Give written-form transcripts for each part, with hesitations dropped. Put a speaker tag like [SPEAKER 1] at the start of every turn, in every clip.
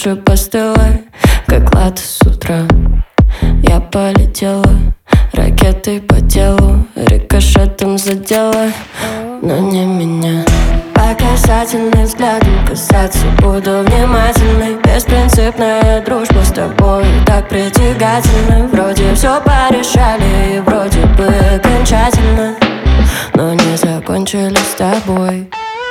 [SPEAKER 1] же постылай, как лето с утра. Я полетела ракетой по телу, рикошетом задела, но не меня. По касательным взглядам касаться буду внимательной. Беспринципная дружба с тобой так притягательна. Вроде все порешали и вроде бы окончательно, но не закончили с тобой.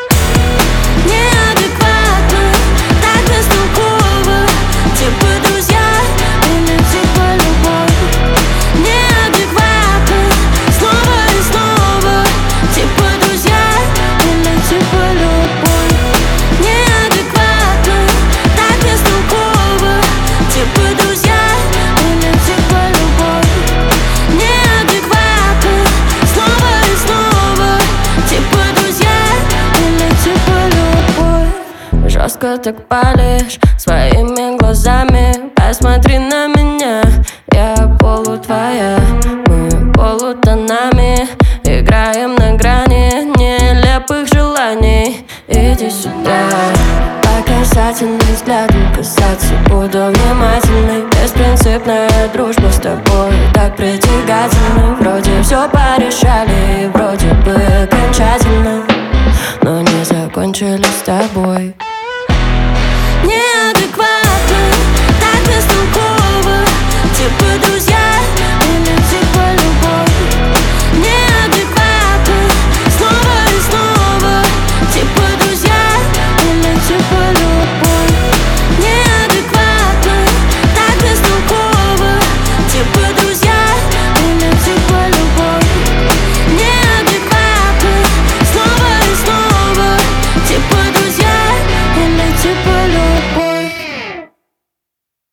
[SPEAKER 1] Неадекватно, так бестолково, типа друзья или типа любовь. Неадекватно, снова и снова, типа друзья или типа любовь. Неадекватно, так бестолково, типа друзья или типа любовь. Неадекватно, снова и снова, типа друзья или типа любовь. Жестко так палишь своими глазами, посмотри на меня, я полу твоя. Мы полутонами играем на грани нелепых желаний. Иди сюда. По касательным взглядам касаться буду внимательной. Беспринципная дружба с тобой так притягательна. Вроде все порешали и вроде бы окончательно, но не закончили